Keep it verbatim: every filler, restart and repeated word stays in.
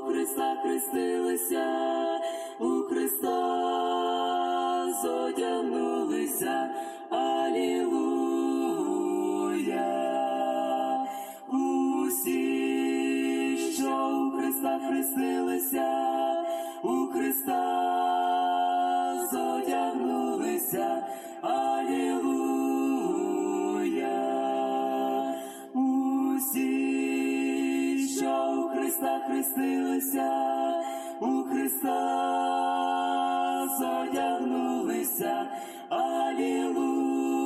Христа хрестилися, у Христа зодягнулися. Алілуя! Усі, що у Христа хрестилися, у Христа зодягнулися. Алілуя! Усі, що у Христа хрестилися, у Христа зодягнулися. Алілуя!